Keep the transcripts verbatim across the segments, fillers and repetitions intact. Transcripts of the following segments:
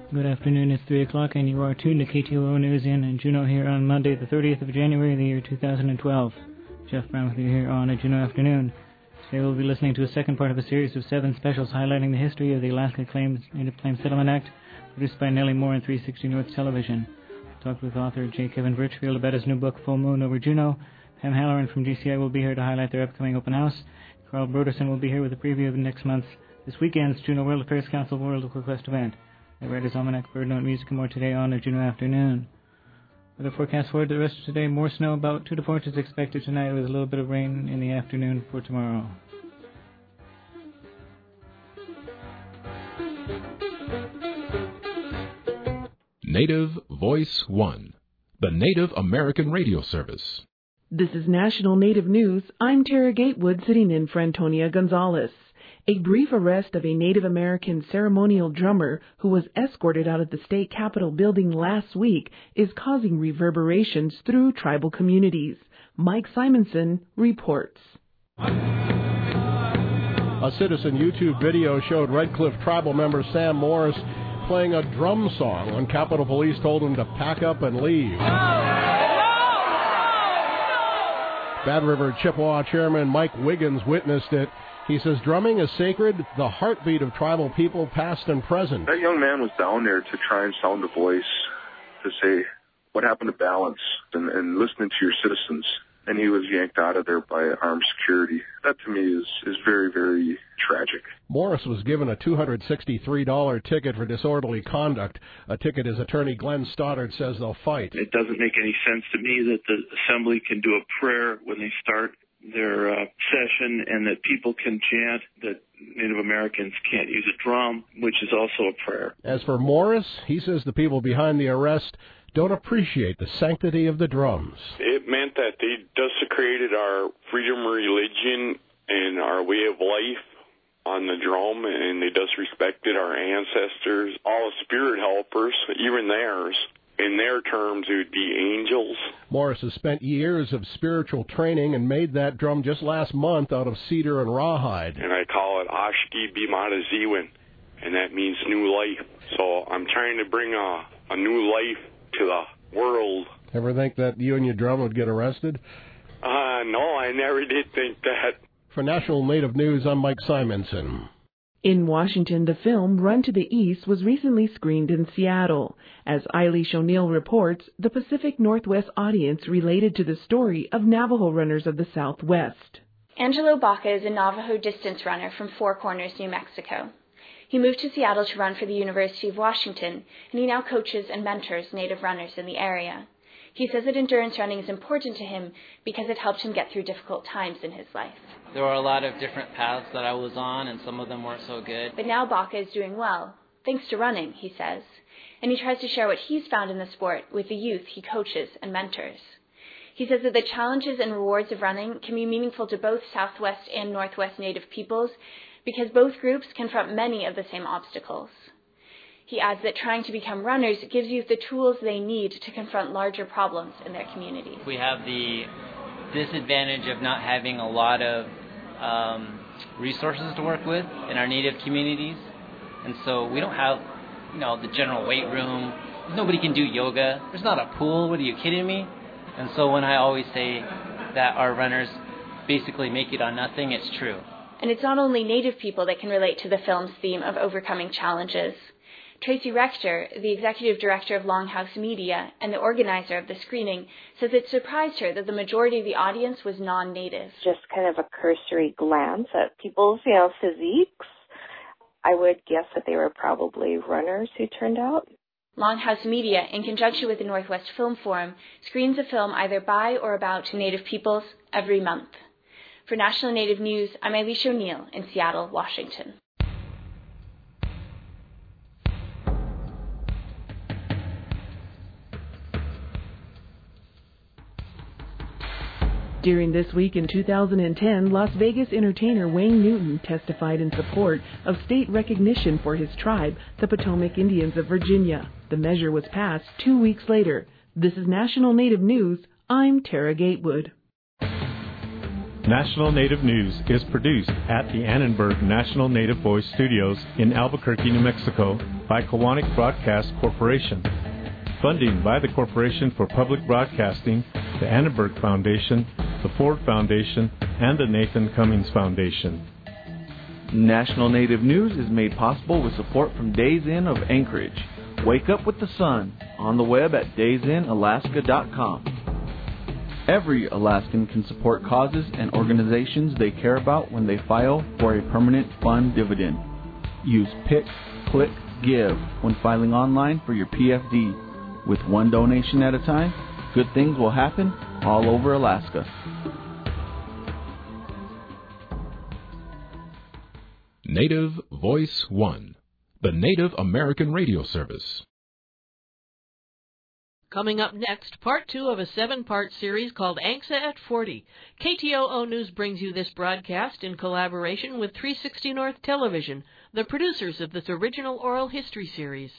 Good afternoon, it's three o'clock and you are tuned to K T O O News in Juneau here on Monday the thirtieth of January, the year two thousand twelve. Jeff Brown with you here on a Juneau afternoon. Today we'll be listening to a second part of a series of seven specials highlighting the history of the Alaska Claims Native Claims Settlement Act, produced by Nellie Moore and three sixty North Television. Talked with author J. Kevin Birchfield about his new book, Full Moon Over Juneau. Pam Halloran from G C I will be here to highlight their upcoming open house. Carl Broderson will be here with a preview of next month's, this weekend's Juneau World Affairs Council World of Quest event. The Writer's Almanac, Bird Note, Music, and more today on a Juneau afternoon. Weather forecast for the rest of today, more snow, about two to four inches expected tonight with a little bit of rain in the afternoon for tomorrow. Native Voice One, the Native American radio service. This is National Native News. I'm Tara Gatewood, sitting in for Antonia Gonzalez. A brief arrest of a Native American ceremonial drummer who was escorted out of the state capitol building last week is causing reverberations through tribal communities. Mike Simonson reports. A citizen YouTube video showed Red Cliff tribal member Sam Morris playing a drum song when Capitol Police told him to pack up and leave. Bad River Chippewa Chairman Mike Wiggins witnessed it. He says drumming is sacred, the heartbeat of tribal people past and present. That young man was down there to try and sound a voice, to say what happened to balance and, and listening to your citizens. And he was yanked out of there by armed security. That to me is, is very, very tragic. Morris was given a two hundred sixty-three dollars ticket for disorderly conduct, a ticket his attorney Glenn Stoddard says they'll fight. It doesn't make any sense to me that the assembly can do a prayer when they start their uh, session and that people can chant, that Native Americans can't use a drum, which is also a prayer. As for Morris, he says the people behind the arrest don't appreciate the sanctity of the drums. It meant that they desecrated our freedom religion and our way of life on the drum, and they disrespected our ancestors, all the spirit helpers, even theirs. In their terms, it would be angels. Morris has spent years of spiritual training and made that drum just last month out of cedar and rawhide. And I call it Ashki Bimata Ziwin, and that means new life. So I'm trying to bring a, a new life to the world. Ever think that you and your drum would get arrested? Uh, no, I never did think that. For National Native News, I'm Mike Simonson. In Washington, the film Run to the East was recently screened in Seattle. As Eilish O'Neill reports, the Pacific Northwest audience related to the story of Navajo runners of the Southwest. Angelo Baca is a Navajo distance runner from Four Corners, New Mexico. He moved to Seattle to run for the University of Washington, and he now coaches and mentors Native runners in the area. He says that endurance running is important to him because it helped him get through difficult times in his life. There were a lot of different paths that I was on, and some of them weren't so good. But now Baca is doing well, thanks to running, he says. And he tries to share what he's found in the sport with the youth he coaches and mentors. He says that the challenges and rewards of running can be meaningful to both Southwest and Northwest Native peoples because both groups confront many of the same obstacles. He adds that trying to become runners gives youth the tools they need to confront larger problems in their communities. We have the disadvantage of not having a lot of um, resources to work with in our Native communities. And so we don't have, you know, the general weight room. Nobody can do yoga. There's not a pool. What are you kidding me? And so when I always say that our runners basically make it on nothing, it's true. And it's not only Native people that can relate to the film's theme of overcoming challenges. Tracy Rector, the executive director of Longhouse Media and the organizer of the screening, says it surprised her that the majority of the audience was non-Native. Just kind of a cursory glance at people's, you know, physiques. I would guess that they were probably runners who turned out. Longhouse Media, in conjunction with the Northwest Film Forum, screens a film either by or about Native peoples every month. For National Native News, I'm Eilish O'Neill in Seattle, Washington. During This Week in two thousand ten, Las Vegas entertainer Wayne Newton testified in support of state recognition for his tribe, the Potomac Indians of Virginia. The measure was passed two weeks later. This is National Native News. I'm Tara Gatewood. National Native News is produced at the Annenberg National Native Voice Studios in Albuquerque, New Mexico by Kiwanis Broadcast Corporation. Funding by the Corporation for Public Broadcasting, the Annenberg Foundation, the Ford Foundation, and the Nathan Cummings Foundation. National Native News is made possible with support from Days Inn of Anchorage. Wake up with the sun on the web at days in alaska dot com. Every Alaskan can support causes and organizations they care about when they file for a permanent fund dividend. Use Pick, Click, Give when filing online for your P F D. With one donation at a time, good things will happen all over Alaska. Native Voice One, the Native American radio service. Coming up next, part two of a seven-part series called ANCSA at forty. K T O O News brings you this broadcast in collaboration with three sixty North Television, the producers of this original oral history series.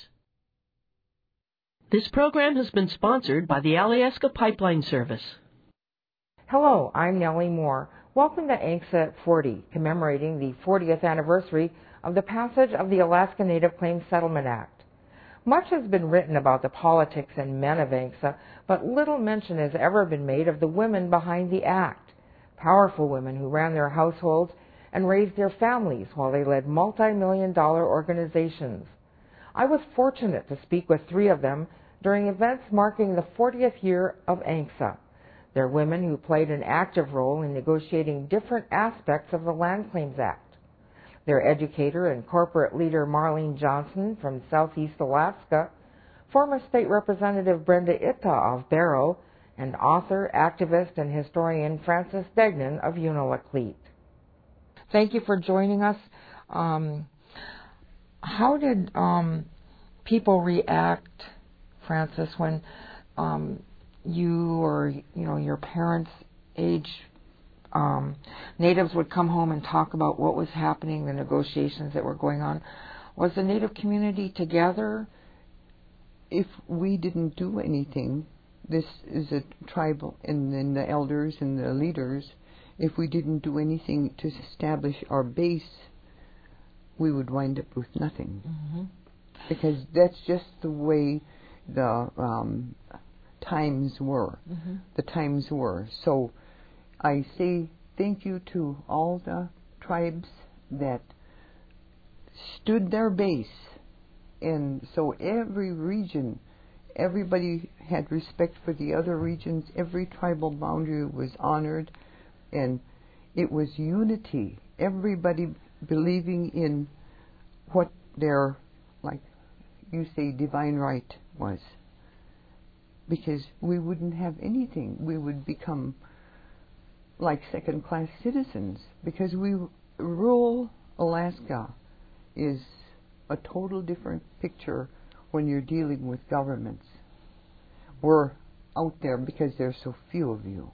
This program has been sponsored by the Alyeska Pipeline Service. Hello, I'm Nellie Moore. Welcome to ANCSA at forty, commemorating the fortieth anniversary of the passage of the Alaska Native Claims Settlement Act. Much has been written about the politics and men of ANCSA, but little mention has ever been made of the women behind the act, powerful women who ran their households and raised their families while they led multi-million dollar organizations. I was fortunate to speak with three of them during events marking the fortieth year of ANCSA. They're women who played an active role in negotiating different aspects of the Land Claims Act. Their educator and corporate leader Marlene Johnson from Southeast Alaska, former State Representative Brenda Itta of Barrow, and author, activist, and historian Frances Degnan of Unalakleet. Thank you for joining us. Um, how did um, people react, Frances, when um, you or you know your parents' age Um, natives would come home and talk about what was happening, the negotiations that were going on? Was the Native community together? If we didn't do anything, this is a tribal, and then the elders and the leaders, if we didn't do anything to establish our base, we would wind up with nothing. Mm-hmm. Because that's just the way the um, times were. Mm-hmm. The times were. So I say thank you to all the tribes that stood their base. And so every region, everybody had respect for the other regions. Every tribal boundary was honored. And it was unity. Everybody believing in what their, like you say, divine right was. Because we wouldn't have anything. We would become like second-class citizens, because we rural Alaska is a total different picture when you're dealing with governments. We're out there because there's so few of you.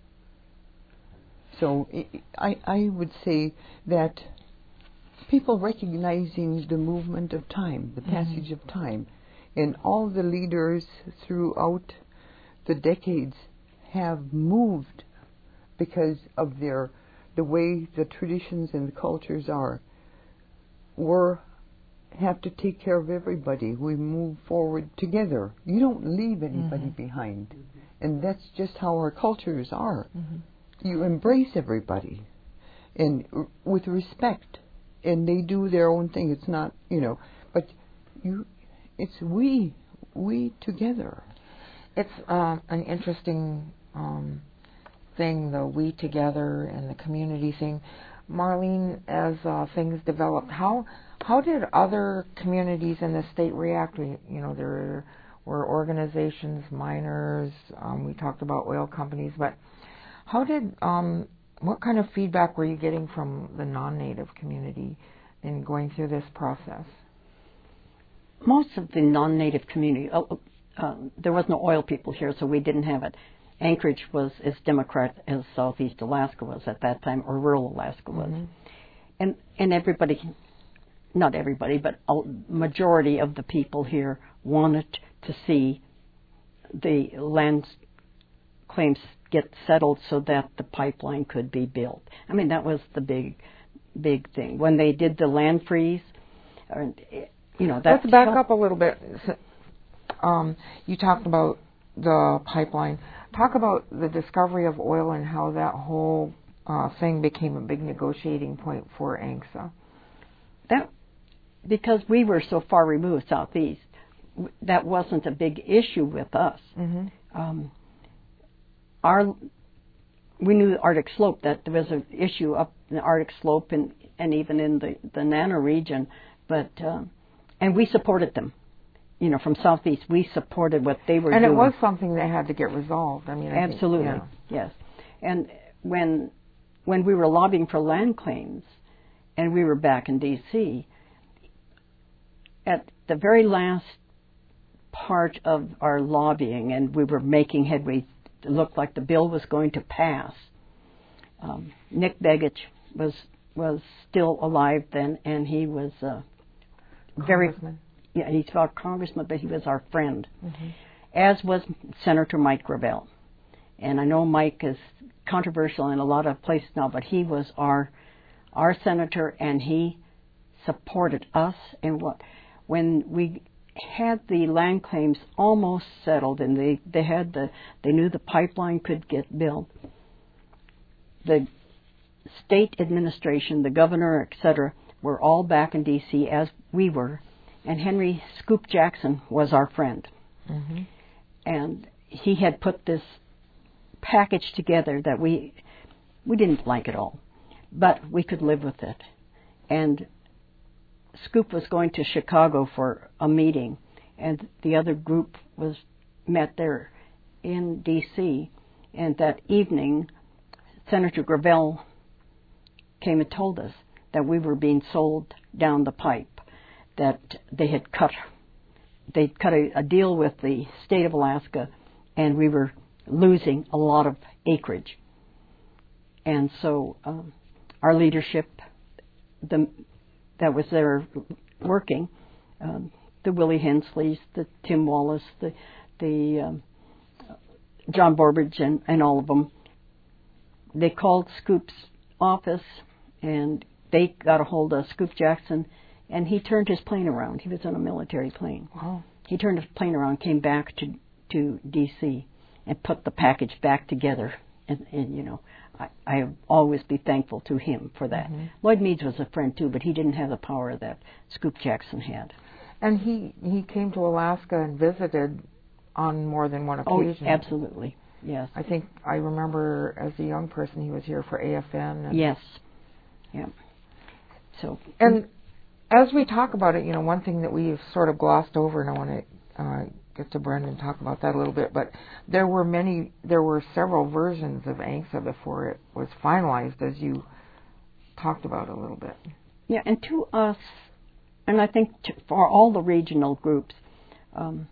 So I, I would say that people recognizing the movement of time, the passage mm-hmm. of time, and all the leaders throughout the decades have moved because of their the way the traditions and the cultures are. We have to take care of everybody. We move forward together. You don't leave anybody mm-hmm. behind. Mm-hmm. And that's just how our cultures are. Mm-hmm. You embrace everybody, and r- with respect, and they do their own thing. It's not, you know, but you, it's we, we together. It's uh, an interesting Um, thing, the we together and the community thing. Marlene, as uh, things developed, how how did other communities in the state react? We, you know, there were organizations, miners. Um, we talked about oil companies, but how did um, what kind of feedback were you getting from the non-native community in going through this process? Most of the non-native community. Oh, uh, there was no oil people here, so we didn't have it. Anchorage was as Democrat as Southeast Alaska was at that time, or rural Alaska was. Mm-hmm. And and everybody, not everybody, but a majority of the people here wanted to see the Land Claims get settled so that the pipeline could be built. I mean, that was the big, big thing. When they did the land freeze, or, you know, that's... Let's back up a little bit. Um, you talked about the pipeline. Talk about the discovery of oil and how that whole uh, thing became a big negotiating point for A N C S A. That, because we were so far removed southeast, that wasn't a big issue with us. Mm-hmm. Um, our we knew the Arctic Slope, that there was an issue up in the Arctic Slope and, and even in the, the Nano region, but um, and we supported them. You know, from southeast, we supported what they were and doing. And it was something that had to get resolved. I mean, I absolutely, think, yeah. yes. And when when we were lobbying for land claims, and we were back in D C, at the very last part of our lobbying, and we were making headway, it looked like the bill was going to pass. Um, Nick Begich was was still alive then, and he was uh, very. Yeah, he's our congressman, but he was our friend, mm-hmm. as was Senator Mike Gravel. And I know Mike is controversial in a lot of places now, but he was our our senator, and he supported us. And what when we had the land claims almost settled, and they they had the they knew the pipeline could get built, the state administration, the governor, et cetera, were all back in D C as we were. And Henry Scoop Jackson was our friend. Mm-hmm. And he had put this package together that we we didn't like at all, but we could live with it. And Scoop was going to Chicago for a meeting, and the other group was met there in D C, and that evening Senator Gravel came and told us that we were being sold down the pipe, that they had cut they cut a, a deal with the state of Alaska, and we were losing a lot of acreage. And so um, our leadership, the that was there working, um, the Willie Hensleys, the Tim Wallace, the the um, John Borbridge, and, and all of them, they called Scoop's office, and they got a hold of Scoop Jackson. And he turned his plane around. He was on a military plane. Wow. He turned his plane around, came back to to D C, and put the package back together. And, and you know, I, I always be thankful to him for that. Mm-hmm. Lloyd Meads was a friend too, but he didn't have the power that Scoop Jackson had. And he, he came to Alaska and visited on more than one occasion. Oh, absolutely. Yes. I think I remember as a young person he was here for A F N. And yes. Yeah. So. And as we talk about it, you know, one thing that we've sort of glossed over, and I want to uh, get to Brendan and talk about that a little bit, but there were many, there were several versions of A N C S A before it was finalized, as you talked about a little bit. Yeah, and to us, and I think to, for all the regional groups, um,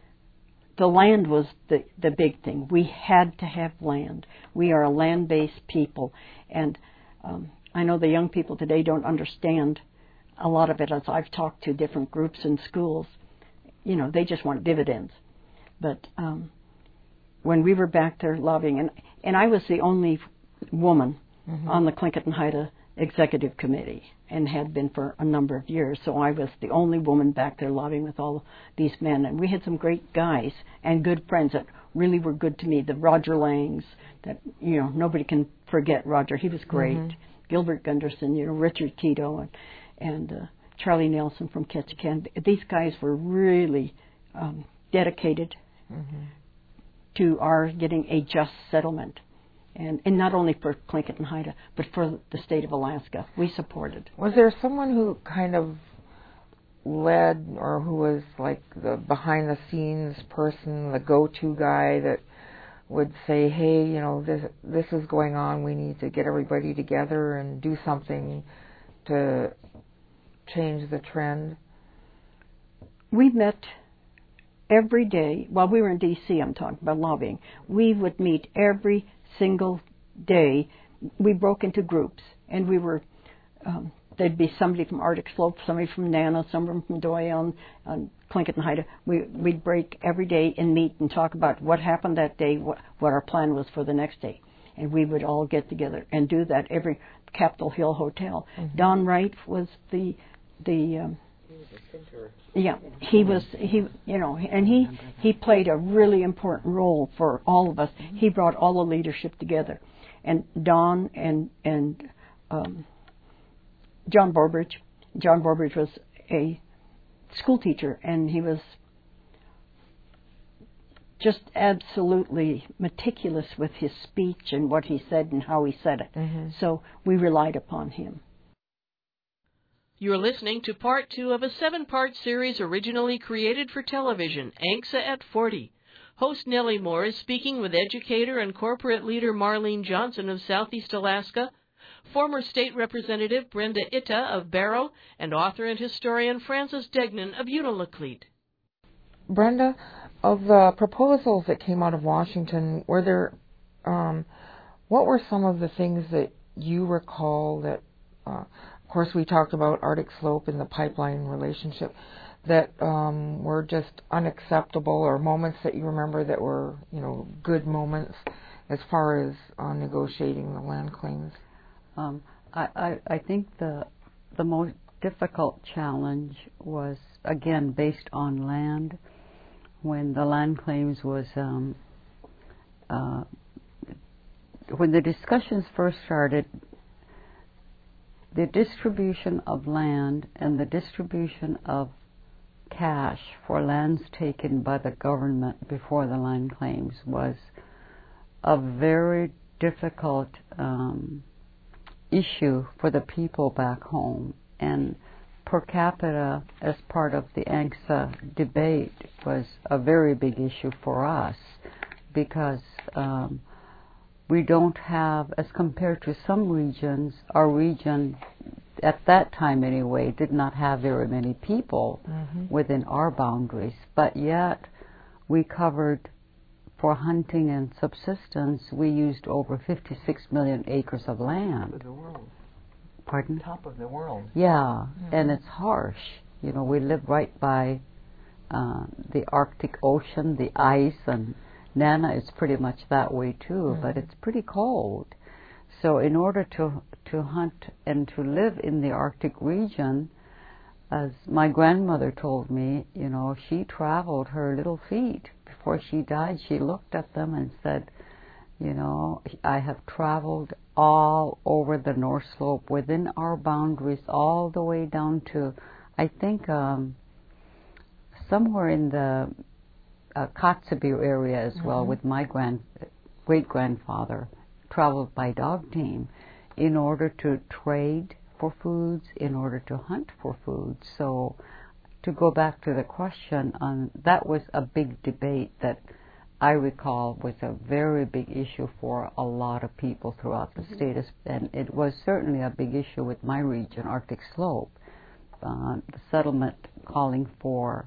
the land was the, the big thing. We had to have land. We are a land-based people, and um, I know the young people today don't understand a lot of it. As I've talked to different groups in schools, you know, they just want dividends. But um, when we were back there lobbying, and, and I was the only woman mm-hmm. on the Tlingit and Haida Executive Committee, and had been for a number of years, so I was the only woman back there lobbying with all these men. And we had some great guys and good friends that really were good to me. The Roger Langs, that, you know, nobody can forget Roger. He was great. Mm-hmm. Gilbert Gunderson, you know, Richard Tito, and and uh, Charlie Nelson from Ketchikan. These guys were really um, dedicated mm-hmm. to our getting a just settlement. And, and not only for Tlingit and Haida, but for the state of Alaska. We supported. Was there someone who kind of led, or who was like the behind-the-scenes person, the go-to guy that would say, hey, you know, this this is going on, we need to get everybody together and do something to change the trend? We met every day. While we were in D C, I'm talking about lobbying. We would meet every single day. We broke into groups, and we were um, there'd be somebody from Arctic Slope, somebody from Nana, somebody from Doyon, and Tlingit and Haida. We, we'd break every day and meet and talk about what happened that day, what, what our plan was for the next day. And we would all get together and do that every Capitol Hill Hotel. Mm-hmm. Don Wright was the, the um, yeah, he was, he, you know, and he, he played a really important role for all of us. Mm-hmm. He brought all the leadership together. And Don and, and um, John Borbridge, John Borbridge was a school teacher, and he was just absolutely meticulous with his speech and what he said and how he said it. Mm-hmm. So we relied upon him. You're listening to part two of a seven-part series originally created for television, ANCSA at forty. Host Nellie Moore is speaking with educator and corporate leader Marlene Johnson of Southeast Alaska, former state representative Brenda Itta of Barrow, and author and historian Frances Degnan of Unalakleet. Brenda, of the proposals that came out of Washington, were there, um, what were some of the things that you recall that, uh, of course we talked about Arctic Slope and the pipeline relationship, that um, were just unacceptable, or moments that you remember that were, you know, good moments as far as uh, negotiating the land claims? Um, I, I, I think the the most difficult challenge was, again, based on land. When the land claims was, um, uh, when the discussions first started, the distribution of land and the distribution of cash for lands taken by the government before the land claims was a very difficult um, issue for the people back home. And per capita, as part of the ANCSA debate, was a very big issue for us, because um, we don't have, as compared to some regions, our region, at that time anyway, did not have very many people mm-hmm. within our boundaries, but yet we covered, for hunting and subsistence, we used over fifty-six million acres of land. Top of the world. Pardon? Top of the world. Yeah, mm-hmm. and it's harsh. You know, we live right by uh, the Arctic Ocean, the ice, and Nana is pretty much that way too, mm-hmm. but it's pretty cold. So in order to to hunt and to live in the Arctic region, as my grandmother told me, you know, she traveled her little feet. Before she died, she looked at them and said, you know, I have traveled all over the North Slope within our boundaries, all the way down to, I think, um, somewhere in the uh, Kotzebue area as mm-hmm. well, with my grand great-grandfather, traveled by dog team in order to trade for foods, in order to hunt for food. So to go back to the question, um, that was a big debate that I recall was a very big issue for a lot of people throughout the mm-hmm. state, and it was certainly a big issue with my region, Arctic Slope. Uh, the settlement calling for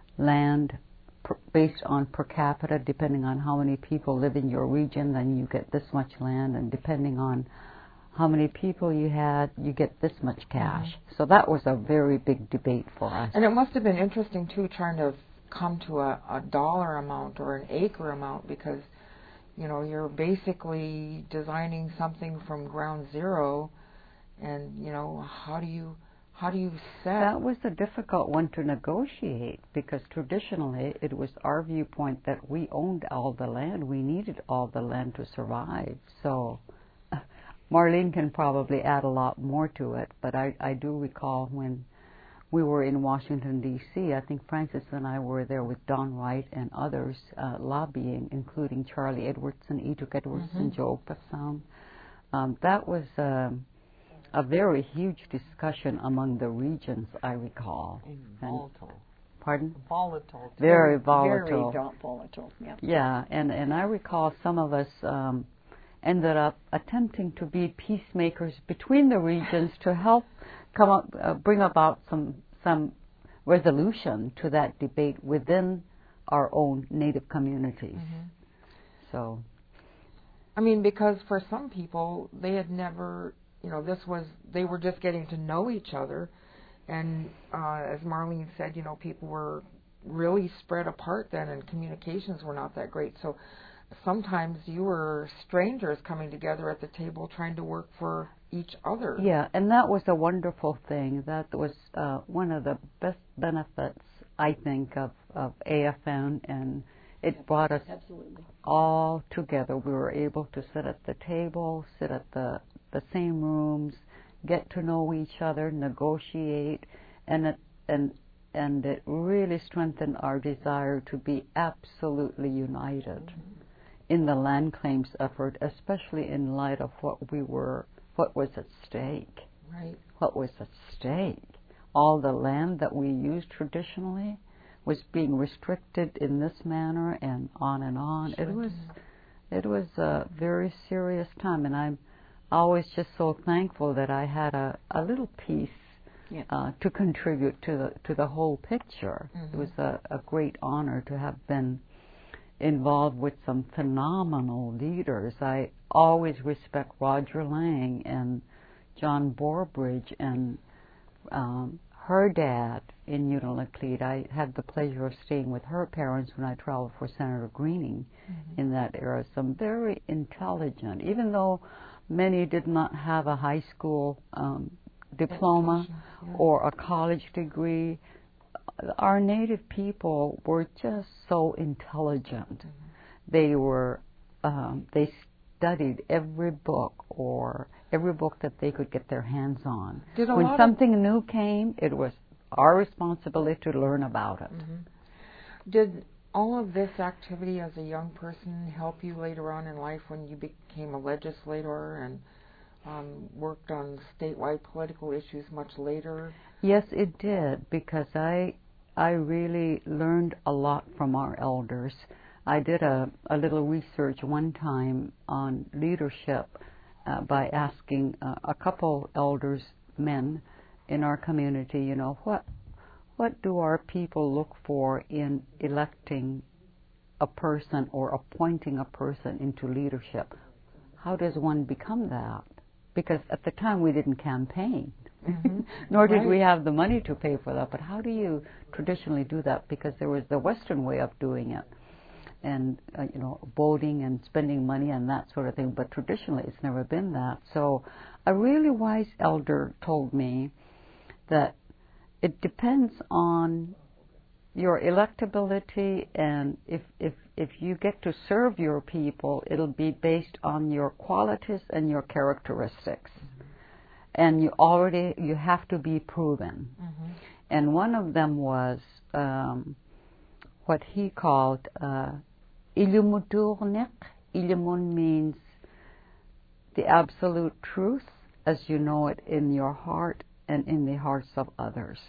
land per, based on per capita, depending on how many people live in your region, then you get this much land, and depending on how many people you had, you get this much cash. Mm-hmm. So that was a very big debate for us. And it must have been interesting, too, trying to come to a, a dollar amount or an acre amount, because, you know, you're basically designing something from ground zero, and, you know, how do you how do you set? That was a difficult one to negotiate, because traditionally it was our viewpoint that we owned all the land. We needed all the land to survive. So uh, Marlene can probably add a lot more to it, but I, I do recall when we were in Washington, D C, I think Frances and I were there with Don Wright and others uh, lobbying, including Charlie Edwardson, Edric Edwardson, mm-hmm. Joe Pefsound. Um, that was um, a very huge discussion among the regions, I recall. And volatile. Pardon? Volatile. Very volatile. Very volatile, yeah. Yeah, and, and I recall some of us um, ended up attempting to be peacemakers between the regions to help come up, uh, bring about some some resolution to that debate within our own Native communities. Mm-hmm. So, I mean, because for some people, they had never you know, this was, they were just getting to know each other. And uh, as Marlene said, you know, people were really spread apart then, and communications were not that great. So sometimes you were strangers coming together at the table trying to work for each other. Yeah, and that was a wonderful thing. That was uh, one of the best benefits, I think, of, of A F N, and it brought us Absolutely. all together. We were able to sit at the table, sit at the, the same rooms, get to know each other, negotiate, and it, and and it really strengthened our desire to be absolutely united mm-hmm. in the land claims effort, especially in light of what we were, what was at stake. Right. What was at stake? All the land that we used traditionally was being restricted in this manner, and on and on. Sure. It was, it was a very serious time, and I'm always just so thankful that I had a, a little piece yeah. uh, to contribute to the to the whole picture. Mm-hmm. It was a, a great honor to have been involved with some phenomenal leaders. I always respect Roger Lang and John Borbridge and um, her dad in Unalakleet. I had the pleasure of staying with her parents when I traveled for Senator Greening mm-hmm. in that era. Some very intelligent, even though many did not have a high school um, diploma yeah. or a college degree. Our native people were just so intelligent. Mm-hmm. They were, um, they studied every book or every book that they could get their hands on. Did a when lot something of... new came, it was our responsibility to learn about it. Mm-hmm. Did all of this activity as a young person help you later on in life when you became a legislator and um, worked on statewide political issues much later? Yes, it did, because I I really learned a lot from our elders. I did a, a little research one time on leadership uh, by asking uh, a couple elders, men in our community, you know, what what do our people look for in electing a person or appointing a person into leadership? How does one become that? Because at the time we didn't campaign, mm-hmm. nor did right. we have the money to pay for that. But how do you traditionally do that? Because there was the Western way of doing it, and uh, you know, voting and spending money and that sort of thing. But traditionally, it's never been that. So, a really wise elder told me that it depends on your electability, and if if if you get to serve your people, it'll be based on your qualities and your characteristics. Mm-hmm. And you already you have to be proven. Mm-hmm. And one of them was um, what he called uh, ilumuturnik. Ilumun means the absolute truth as you know it in your heart and in the hearts of others.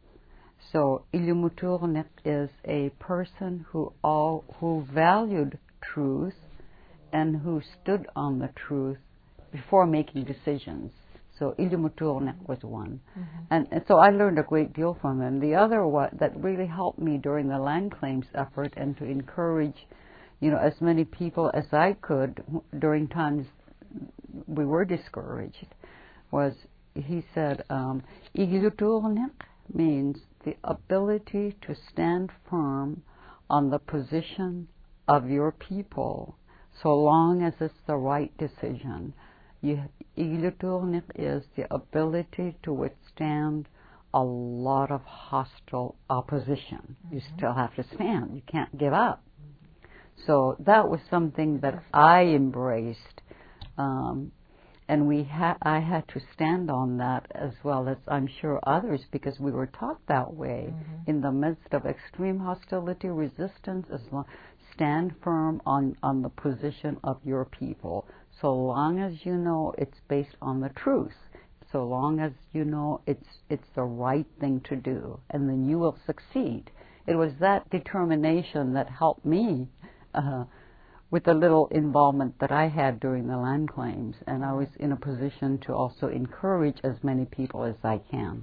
So ilumuturnik is a person who all who valued truth and who stood on the truth before making decisions. So ilumuturnik was one. Mm-hmm. And, and so I learned a great deal from him. The other one that really helped me during the land claims effort and to encourage, you know, as many people as I could during times we were discouraged, was he said, um, ilumuturnik means the ability to stand firm on the position of your people so long as it's the right decision. Ilumuturnik is the ability to withstand a lot of hostile opposition. Mm-hmm. You still have to stand. You can't give up. Mm-hmm. So that was something that I embraced. Um, And we ha- I had to stand on that as well as I'm sure others, because we were taught that way mm-hmm. in the midst of extreme hostility, resistance. As long, stand firm on, on the position of your people, so long as you know it's based on the truth, so long as you know it's it's the right thing to do, and then you will succeed. It was that determination that helped me. Uh, with the little involvement that I had during the land claims, and I was in a position to also encourage as many people as I can.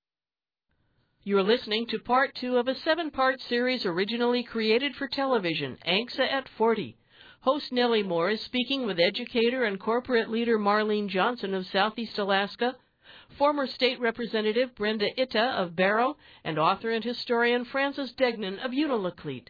You're listening to part two of a seven-part series originally created for television, A N C S A at forty. Host Nellie Moore is speaking with educator and corporate leader Marlene Johnson of Southeast Alaska, former state representative Brenda Itta of Barrow, and author and historian Frances Degnan of Unalakleet.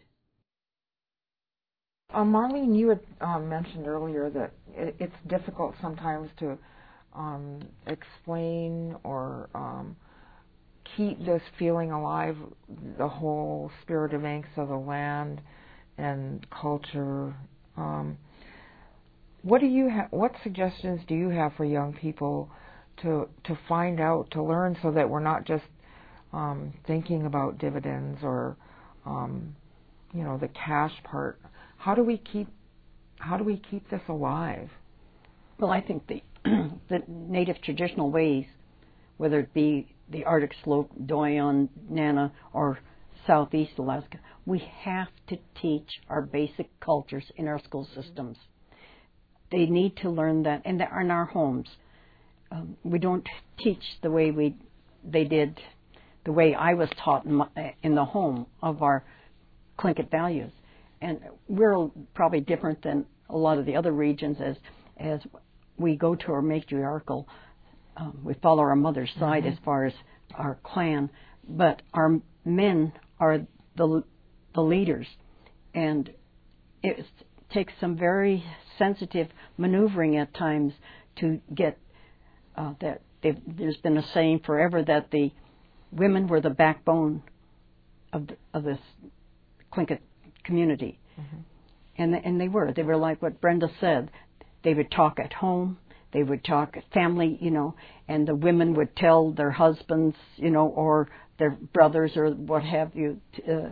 Uh, Marlene, you had um, mentioned earlier that it, it's difficult sometimes to um, explain or um, keep this feeling alive, the whole spirit of Angst of the land and culture. Um, what do you ha- what suggestions do you have for young people to to find out, to learn, so that we're not just um, thinking about dividends or um, you know, the cash part? How do we keep how do we keep this alive? Well, I think the the native traditional ways, whether it be the Arctic Slope, Doyon, Nana, or Southeast Alaska, we have to teach our basic cultures in our school systems. They need to learn that, and they're in our homes. Um, we don't teach the way we they did, the way I was taught in, my, in the home of our Tlingit values. And we're probably different than a lot of the other regions as as we go to our matriarchal, um, we follow our mother's side mm-hmm. as far as our clan, but our men are the the leaders, and it takes some very sensitive maneuvering at times to get uh, that. There's been a saying forever that the women were the backbone of the, of this Tlingit community, mm-hmm. and and they were they were like what Brenda said. They would talk at home, they would talk at family, you know, and the women would tell their husbands, you know, or their brothers or what have you, uh,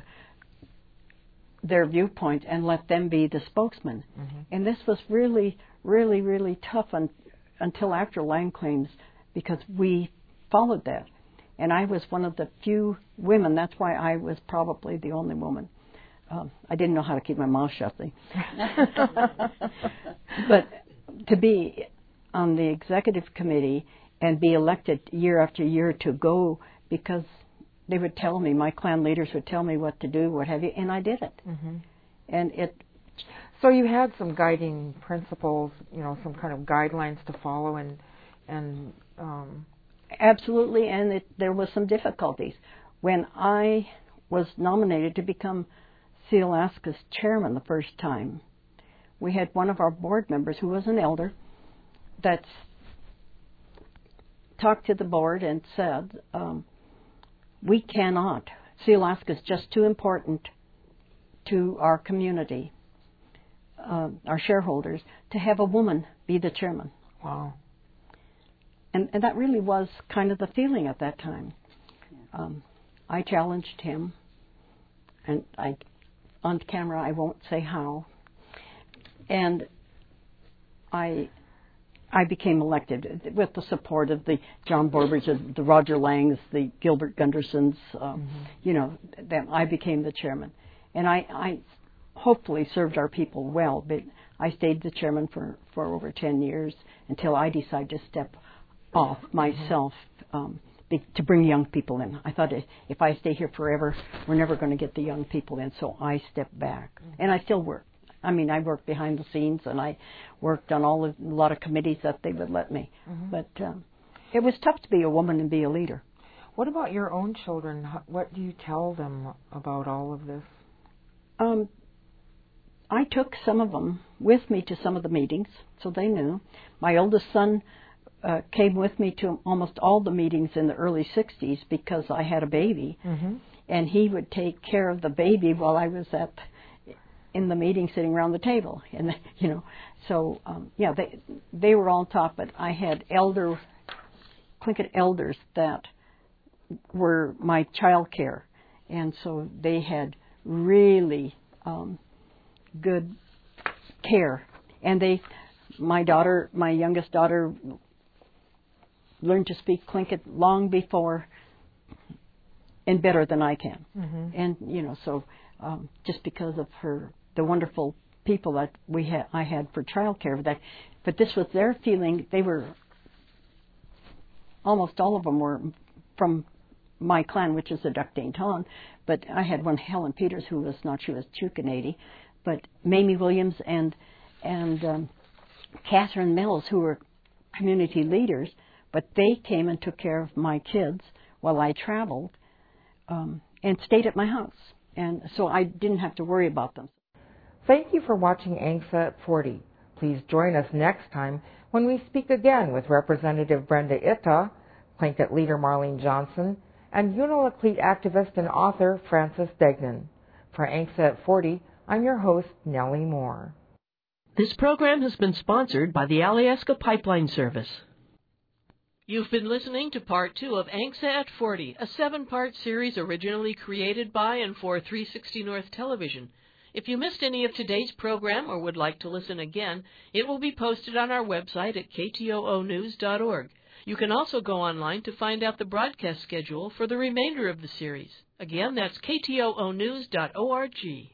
their viewpoint, and let them be the spokesman. Mm-hmm. And this was really, really, really tough un, until after land claims, because we followed that. And I was one of the few women. That's why I was probably the only woman. Um, I didn't know how to keep my mouth shut. But to be on the executive committee and be elected year after year to go, because they would tell me, my clan leaders would tell me what to do, what have you, and I did it. Mm-hmm. And it. So you had some guiding principles, you know, some kind of guidelines to follow, and and. Um... Absolutely, and it, there was some difficulties. When I was nominated to become Sealaska's chairman the first time, we had one of our board members who was an elder that talked to the board and said, um, we cannot, Sealaska is just too important to our community, uh, our shareholders, to have a woman be the chairman. Wow. And, and that really was kind of the feeling at that time. Um, I challenged him, and I, on camera, I won't say how. And I, I became elected with the support of the John Borbridge, the Roger Langs, the Gilbert Gundersons. Um, mm-hmm. You know, that I became the chairman, and I, I hopefully served our people well. But I stayed the chairman for, for over ten years until I decided to step off myself um, be, to bring young people in. I thought if I stay here forever, we're never going to get the young people in, so I stepped back. Mm-hmm. And I still work. I mean, I worked behind the scenes, and I worked on all of, a lot of committees that they would let me. Mm-hmm. But um, it was tough to be a woman and be a leader. What about your own children? What do you tell them about all of this? Um, I took some of them with me to some of the meetings, so they knew. My oldest son Uh, came with me to almost all the meetings in the early sixties because I had a baby, mm-hmm. and he would take care of the baby while I was at in the meeting, sitting around the table, and you know, so um, yeah, they they were all taught. But I had elder Tlingit elders that were my child care, and so they had really um, good care, and they, my daughter, my youngest daughter, learned to speak Tlingit long before and better than I can. Mm-hmm. And, you know, so um, just because of her, the wonderful people that we had, I had for childcare, that, but this was their feeling. They were, almost all of them were from my clan, which is the Duckdane Ton, but I had one, Helen Peters, who was not, she was Chukanady, but Mamie Williams and and um, Catherine Mills, who were community leaders, but they came and took care of my kids while I traveled um, and stayed at my house. And so I didn't have to worry about them. Thank you for watching ANCSA at forty. Please join us next time when we speak again with Representative Brenda Itta, Tlingit leader Marlene Johnson, and Unalakleet activist and author Frances Degnan. For ANCSA at forty, I'm your host, Nellie Moore. This program has been sponsored by the Alyeska Pipeline Service. You've been listening to part two of ANCSA at forty, a seven-part series originally created by and for three sixty North Television. If you missed any of today's program or would like to listen again, it will be posted on our website at k t o o news dot org. You can also go online to find out the broadcast schedule for the remainder of the series. Again, that's k t o o news dot org.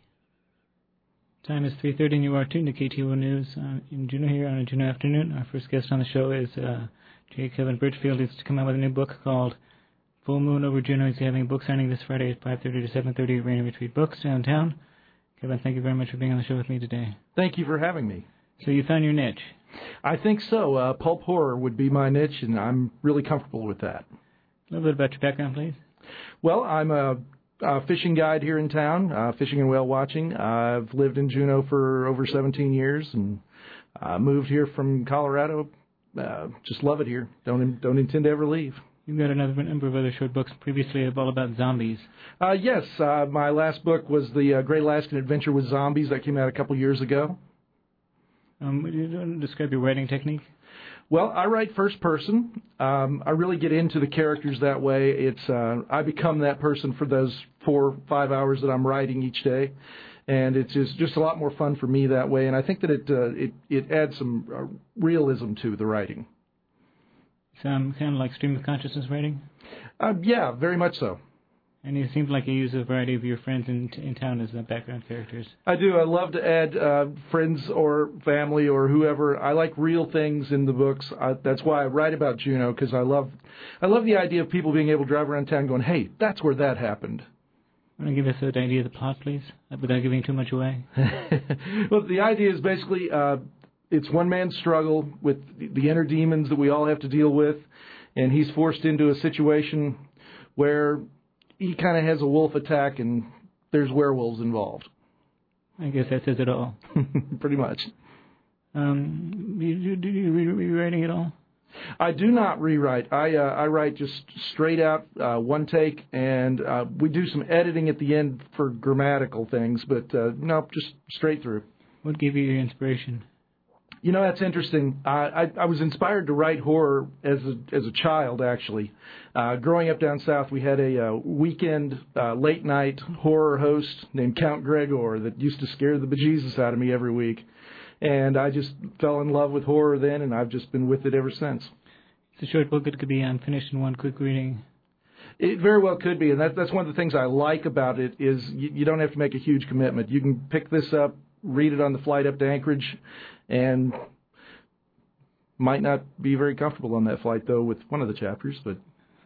Time is three thirty and you are tuned to K T O O News uh, in Juneau here on a Juneau afternoon. Our first guest on the show is uh, J. Kevin Birchfield. He's to come out with a new book called Full Moon Over Juneau. He's having a book signing this Friday at five thirty to seven thirty at Rainy Retreat Books downtown. Kevin, thank you very much for being on the show with me today. Thank you for having me. So you found your niche. I think so. Uh, pulp horror would be my niche, and I'm really comfortable with that. A little bit about your background, please. Well, I'm a, a fishing guide here in town, uh, fishing and whale watching. I've lived in Juneau for over seventeen years, and uh, moved here from Colorado. Uh, just love it here. Don't don't intend to ever leave. You've got another number of other short books previously all about zombies. Uh, yes, uh, my last book was The uh, Great Alaskan Adventure with Zombies. That came out a couple years ago. Um, would you describe your writing technique? Well, I write first person. Um, I really get into the characters that way. It's uh, I become that person for those four, five hours that I'm writing each day. And it's just, just a lot more fun for me that way. And I think that it uh, it, it adds some uh, realism to the writing. It's um, kind of like stream of consciousness writing? Uh, yeah, very much so. And it seems like you use a variety of your friends in, in town as the background characters. I do. I love to add uh, friends or family or whoever. I like real things in the books. I, that's why I write about Juneau, because I love, I love the idea of people being able to drive around town going, hey, that's where that happened. Want to give us an idea of the plot, please, without giving too much away? Well, the idea is basically uh, it's one man's struggle with the inner demons that we all have to deal with, and he's forced into a situation where he kind of has a wolf attack and there's werewolves involved. I guess that says it all. Pretty much. Um, do you, do you re- rewriting it all? I do not rewrite. I uh, I write just straight out, uh, one take, and uh, we do some editing at the end for grammatical things, but uh, no, just straight through. What gave you your inspiration? You know, that's interesting. Uh, I, I was inspired to write horror as a, as a child, actually. Uh, growing up down south, we had a uh, weekend uh, late-night horror host named Count Gregor that used to scare the bejesus out of me every week. And I just fell in love with horror then, and I've just been with it ever since. It's a short book that could be um, finished in one quick reading. It very well could be, and that, that's one of the things I like about it is you, you don't have to make a huge commitment. You can pick this up, read it on the flight up to Anchorage, and might not be very comfortable on that flight, though, with one of the chapters. But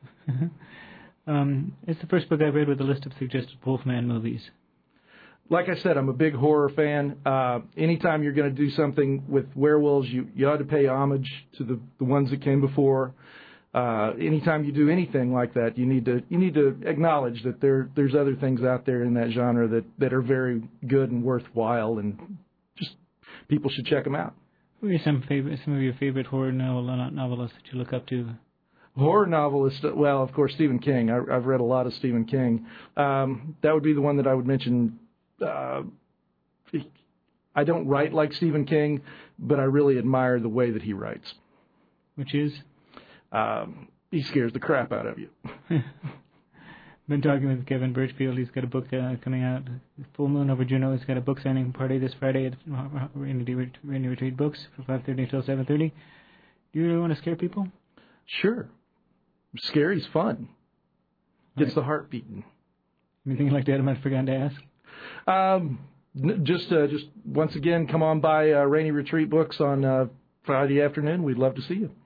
um, it's the first book I've read with a list of suggested Wolfman movies. Like I said, I'm a big horror fan. Uh, anytime you're going to do something with werewolves, you, you ought to pay homage to the, the ones that came before. Uh, anytime you do anything like that, you need to you need to acknowledge that there there's other things out there in that genre that, that are very good and worthwhile, and just people should check them out. Who are some favorite some of your favorite horror novel novelists that you look up to? Horror novelist, well, of course, Stephen King. I, I've read a lot of Stephen King. Um, that would be the one that I would mention. Uh, I don't write like Stephen King, but I really admire the way that he writes. Which is? Um, he scares the crap out of you. Been talking with Kevin Birchfield. He's got a book uh, coming out, Full Moon Over Juneau. He's got a book signing party this Friday at Rainy Retreat Books from five thirty until seven thirty. Do you really want to scare people? Sure. Scary's fun. Gets right. The heart beating. Anything like that I might have forgotten to ask? Um, just, uh, just once again, come on by uh, Rainy Retreat Books on uh, Friday afternoon. We'd love to see you.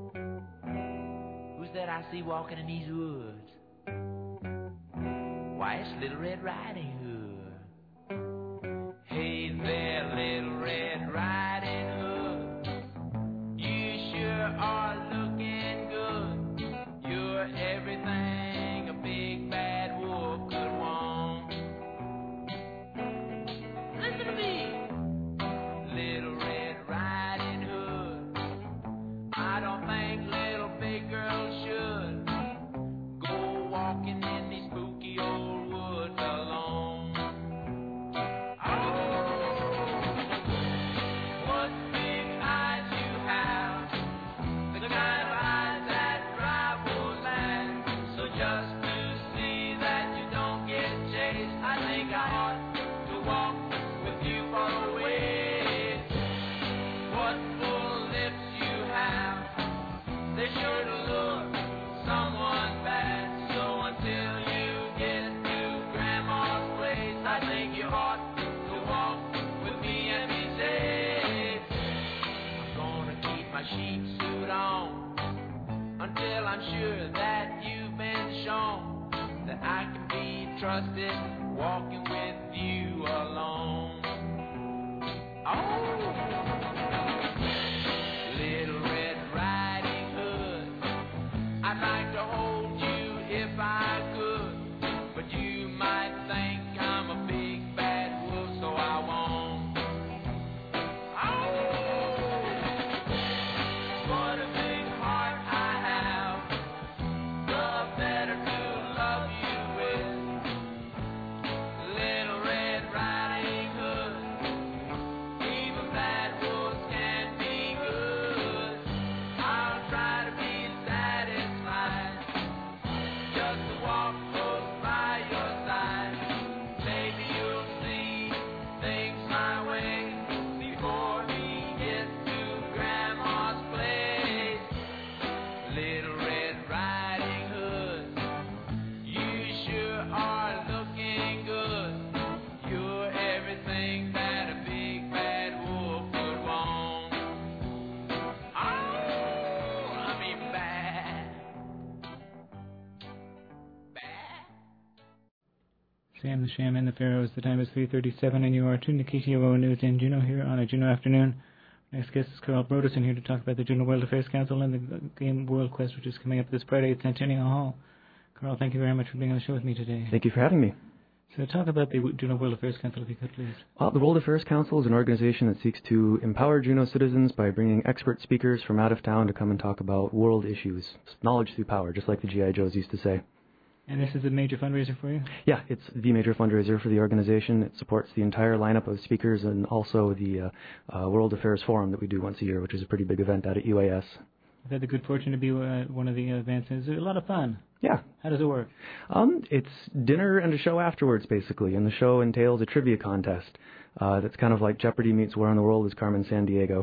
Who's that I see walking in these woods? Why, flash, Little Red Riding Hood. Hey there, Little Red Riding Hood. You sure are looking good. You're everything a big bad wolf could want. Listen to me, Little Red Riding Hood. I don't think little big girls should go walking in these spooky old woods alone. Oh, what big eyes you have, the kind of eyes that drive wolves mad. So just to see that you don't get chased, I think I ought to walk with you for a ways. What full lips you have, they sure to look someone bad. So until you get to Grandma's place, I think you ought to walk with me and be safe. I'm gonna keep my sheep suit on until I'm sure that you've been shown that I can be trusted walking with you alone. Oh, Little Red Riding Hood, I'd like to hold you if I could, but you might think I'm a big bad wolf, so I won't. Oh, what a big heart I have, the better to love you with. Little Red Riding Hood, even bad wolves can be good. I'll try to be satisfied just to walk close by your side. Maybe you'll see things my way before we get to Grandma's place. Little Red Riding Hood, you sure are looking good. You're everything that a big bad wolf could want. Oh, I mean bad. Sam the Sham and the Pharaohs. The time is three thirty-seven, and you are tuned to K T O O News in Juneau here on a Juneau afternoon. Next guest is Carl Broderson here to talk about the Juneau World Affairs Council and the game World Quest, which is coming up this Friday at Centennial Hall. Carl, thank you very much for being on the show with me today. Thank you for having me. So talk about the Juneau World Affairs Council, if you could, please. Well, the World Affairs Council is an organization that seeks to empower Juneau citizens by bringing expert speakers from out of town to come and talk about world issues. Knowledge through power, just like the G I Joes used to say. And this is a major fundraiser for you? Yeah, it's the major fundraiser for the organization. It supports the entire lineup of speakers and also the uh, uh, World Affairs Forum that we do once a year, which is a pretty big event out at U A S. I've had the good fortune to be at one of the events. It's a lot of fun. Yeah. How does it work? Um, it's dinner and a show afterwards, basically, and the show entails a trivia contest. Uh, that's kind of like Jeopardy meets Where in the World is Carmen Sandiego.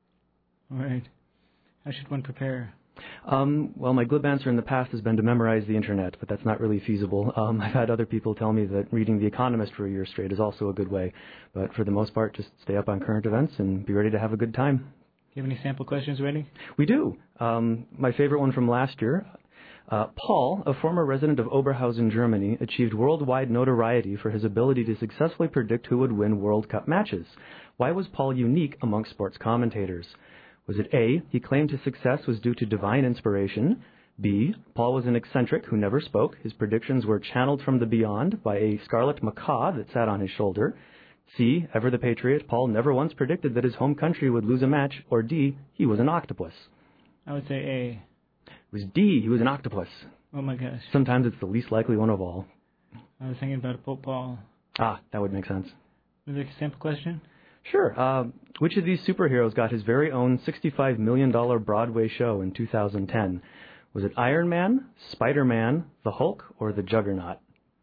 All right. How should one prepare? Um, well, my glib answer in the past has been to memorize the internet, but that's not really feasible. Um, I've had other people tell me that reading The Economist for a year straight is also a good way. But for the most part, just stay up on current events and be ready to have a good time. Do you have any sample questions ready? We do. Um, my favorite one from last year. Uh, Paul, a former resident of Oberhausen, Germany, achieved worldwide notoriety for his ability to successfully predict who would win World Cup matches. Why was Paul unique among sports commentators? Was it A, he claimed his success was due to divine inspiration? B, Paul was an eccentric who never spoke. His predictions were channeled from the beyond by a scarlet macaw that sat on his shoulder. C, ever the patriot, Paul never once predicted that his home country would lose a match. Or D, he was an octopus. I would say A. It was D, he was an octopus. Oh my gosh. Sometimes it's the least likely one of all. I was thinking about Pope Paul. Ah, that would make sense. Was there a sample question? Sure. Uh, which of these superheroes got his very own sixty-five million dollars Broadway show in two thousand ten? Was it Iron Man, Spider-Man, the Hulk, or the Juggernaut?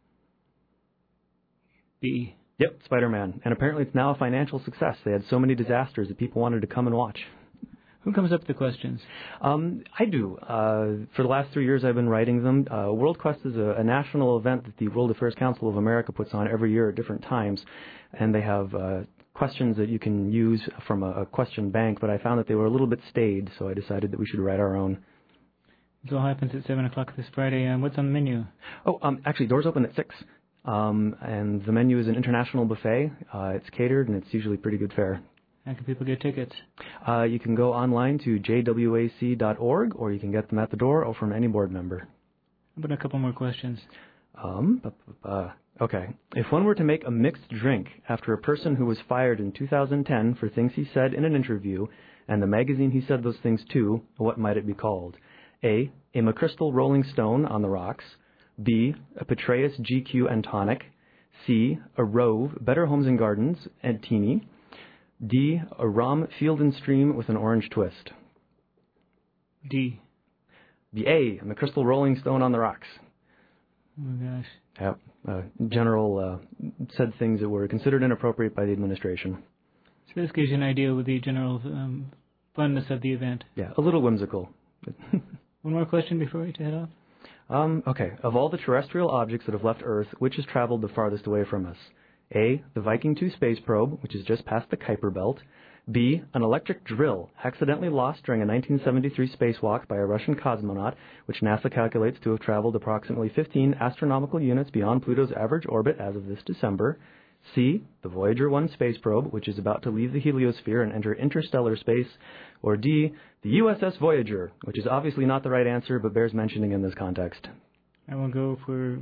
B. Yep, Spider-Man. And apparently it's now a financial success. They had so many disasters that people wanted to come and watch. Who comes up with the questions? Um, I do. Uh, for the last three years I've been writing them. Uh, World Quest is a, a national event that the World Affairs Council of America puts on every year at different times. And they have uh, questions that you can use from a, a question bank, but I found that they were a little bit staid, so I decided that we should write our own. This all happens at seven o'clock this Friday. Um, what's on the menu? Oh, um, actually, doors open at six. Um, and the menu is an international buffet. Uh, it's catered, and it's usually pretty good fare. How can people get tickets? Uh, you can go online to j w a c dot org, or you can get them at the door or from any board member. How about a couple more questions? Um, uh, okay. If one were to make a mixed drink after a person who was fired in two thousand ten for things he said in an interview and the magazine he said those things to, what might it be called? A. A McChrystal Rolling Stone on the rocks. B. A Petraeus G Q and tonic. C. A Rove Better Homes and Gardens and Teeny. D. A Rom Field and Stream with an orange twist. D. The A. A McChrystal Rolling Stone on the rocks. Oh my gosh. Yep. Uh, General uh, said things that were considered inappropriate by the administration. So this gives you an idea with the general um, funness of the event. Yeah, a little whimsical. One more question before we head off. Um, okay. Of all the terrestrial objects that have left Earth, which has traveled the farthest away from us? A. The Viking two space probe, which is just past the Kuiper Belt. B. An electric drill, accidentally lost during a nineteen seventy-three spacewalk by a Russian cosmonaut, which NASA calculates to have traveled approximately fifteen astronomical units beyond Pluto's average orbit as of this December. C. The Voyager one space probe, which is about to leave the heliosphere and enter interstellar space. Or D. The U S S Voyager, which is obviously not the right answer, but bears mentioning in this context. I will go for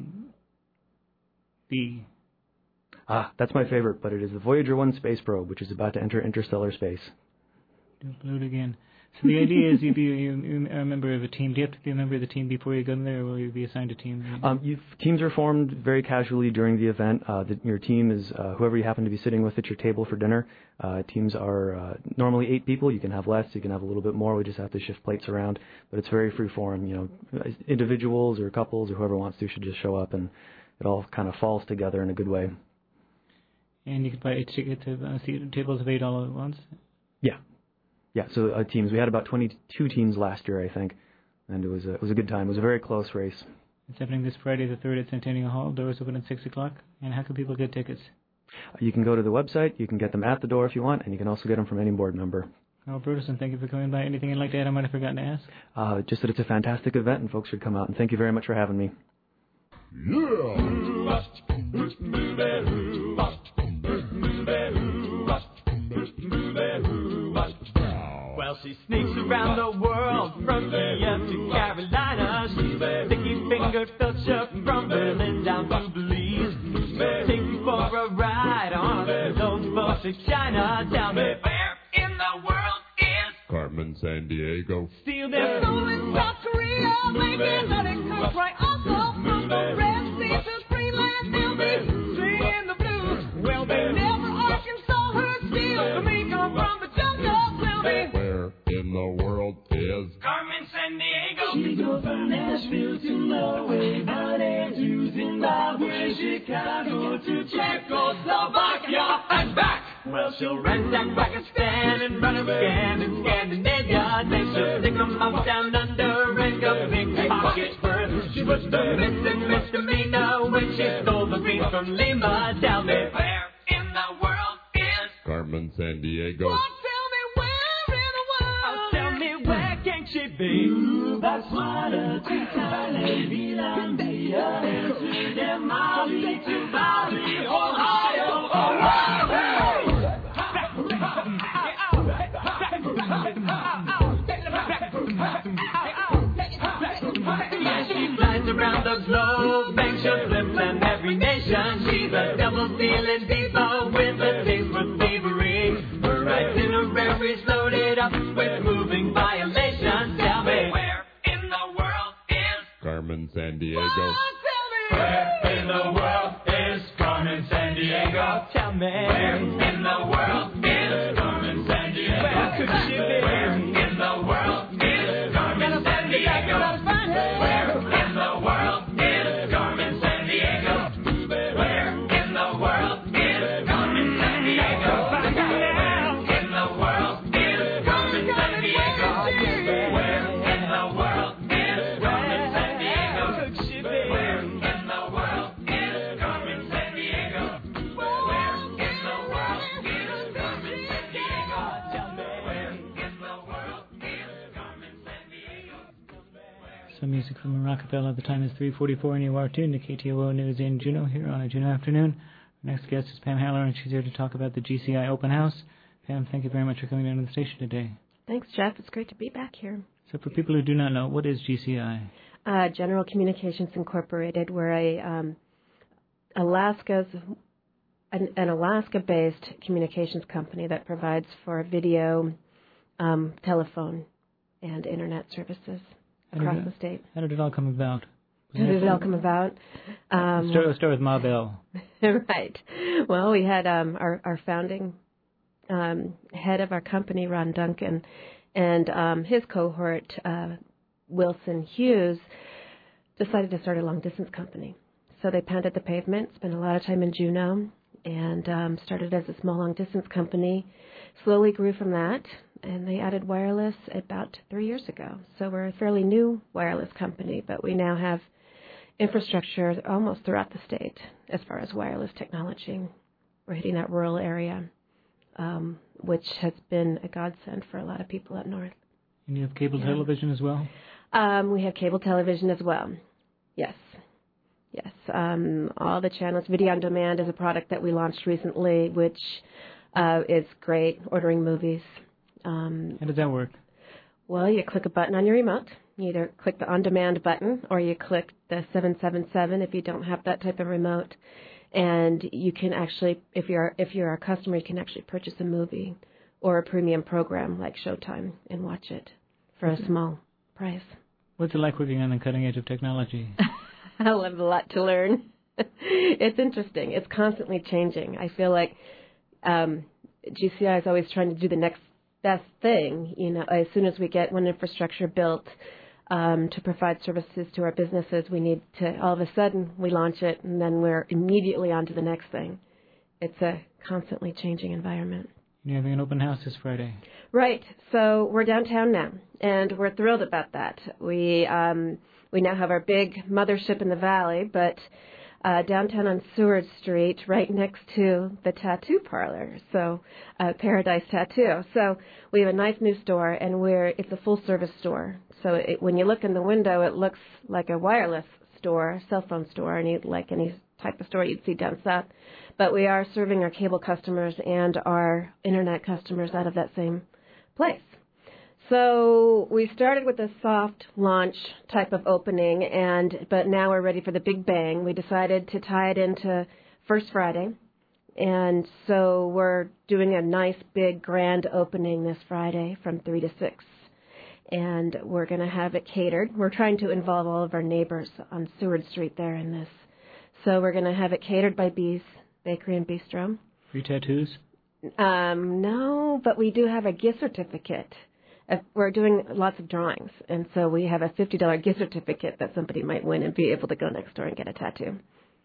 B. Ah, that's my favorite, but it is the Voyager one space probe, which is about to enter interstellar space. Don't blow it again. So the idea is you be you, a member of a team. Do you have to be a member of the team before you go in there, or will you be assigned a team? Um, you've, teams are formed very casually during the event. Uh, the, your team is uh, whoever you happen to be sitting with at your table for dinner. Uh, teams are uh, normally eight people. You can have less. You can have a little bit more. We just have to shift plates around. But it's very free form. You know, individuals or couples or whoever wants to should just show up, and it all kind of falls together in a good way. And you can buy eight tickets of uh, tables of eight all at once? Yeah. Yeah, so uh, teams. We had about twenty-two teams last year, I think, and it was a, it was a good time. It was a very close race. It's happening this Friday the third at Centennial Hall. Doors open at six o'clock. And how can people get tickets? Uh, you can go to the website. You can get them at the door if you want, and you can also get them from any board member. Carl Broderson, thank you for coming by. Anything you'd like to add I might have forgotten to ask? Uh, just that it's a fantastic event, and folks should come out. And thank you very much for having me. Yeah. Well, she sneaks around the world from Kiev to Carolina. She's a sticky-fingered filcher from Berlin down to Belize. Take you for a ride on those boats to China. Tell me where in the world is Carmen Sandiego? Steal their soul in South Korea, making nothing comes right also from the Red Sea to Greenland. They'll be singing the blues. Well, they never Arkansas heard steel. Me come from the jungle. Tell me where in the world is Carmen Sandiego? She goes from Nashville to Norway, Bonnet to Zimbabwe, Chicago to Czechoslovakia and back. Well, she'll ransack Pakistan and run a scan in Scandinavia. Then she'll stick 'em up down under and go big pockets first. She was the missing misdemeanor when she stole the beans from Lima. Tell me where in the world is Carmen Sandiego? Oh, tell me where in the world. Oh, tell me where can she be? Ooh, Botswana to Thailand, Finlandia, Amsterdam, Mali to Bali, Ohio, Ohio. Yeah, she flies around the globe, banks her flips and every nation. She's a double-dealing diva with a taste for thievery. Her itinerary's loaded up with moving violations. Tell me where in the world is Carmen Sandiego? Oh, tell me where in the world is Carmen Sandiego? Tell me where in the world is Carmen Sandiego? Where could she be? Where in the world is Carmen Sandiego? Where in the world is Carmen Sandiego? Where in the world is Carmen Sandiego? Where in the world is Carmen Sandiego? Where in the world is Carmen Sandiego? Could she be? Where in the world is Carmen Sandiego? Where in the world is Carmen Sandiego? Tell me where in the world is Carmen Sandiego? Some music from Rockapella. The time is three forty-four, and you are tuned to K T O O News in Juneau here on a Juneau afternoon. Our next guest is Pam Haller, and she's here to talk about the G C I Open House. Pam, thank you very much for coming down to the station today. Thanks, Jeff. It's great to be back here. So for people who do not know, what is G C I? Uh, General Communications Incorporated. We're a um, Alaska's an, an Alaska-based communications company that provides for video, um, telephone, and internet services across it, the state. How did it all come about? How did it all come about? Um, start, start with Ma Bell. Right. Well, we had um, our, our founding um, head of our company, Ron Duncan, and um, his cohort, uh, Wilson Hughes, decided to start a long-distance company. So they pounded the pavement, spent a lot of time in Juneau, and um, started as a small long-distance company, slowly grew from that, and they added wireless about three years ago. So we're a fairly new wireless company, but we now have infrastructure almost throughout the state as far as wireless technology. We're hitting that rural area, um, which has been a godsend for a lot of people up north. And you have cable yeah. television as well? Um, we have cable television as well, yes. Yes, um, all the channels. Video on Demand is a product that we launched recently, which uh, is great, ordering movies. Um, How does that work? Well, you click a button on your remote. You either click the On Demand button or you click the seven seven seven if you don't have that type of remote. And you can actually, if you're if you're a customer, you can actually purchase a movie or a premium program like Showtime and watch it for a small price. What's it like working on the cutting edge of technology? I'll have a lot to learn. It's interesting. It's constantly changing. I feel like um, G C I is always trying to do the next best thing. You know, as soon as we get one infrastructure built um, to provide services to our businesses, we need to, all of a sudden, we launch it, and then we're immediately on to the next thing. It's a constantly changing environment. You're having an open house this Friday. Right. So we're downtown now, and we're thrilled about that. We um, we now have our big mothership in the valley, but uh, downtown on Seward Street, right next to the tattoo parlor, so uh, Paradise Tattoo. So we have a nice new store, and we're it's a full-service store. So it, when you look in the window, it looks like a wireless store, cell phone store, any like any type of store you'd see down south. But we are serving our cable customers and our internet customers out of that same place. So we started with a soft launch type of opening, and but now we're ready for the big bang. We decided to tie it into First Friday, and so we're doing a nice big grand opening this Friday from three to six, and we're going to have it catered. We're trying to involve all of our neighbors on Seward Street there in this. So we're going to have it catered by Bees Bakery and Bistro. Free tattoos? Um, no, but we do have a gift certificate. Uh, we're doing lots of drawings, and so we have a fifty dollars gift certificate that somebody might win and be able to go next door and get a tattoo.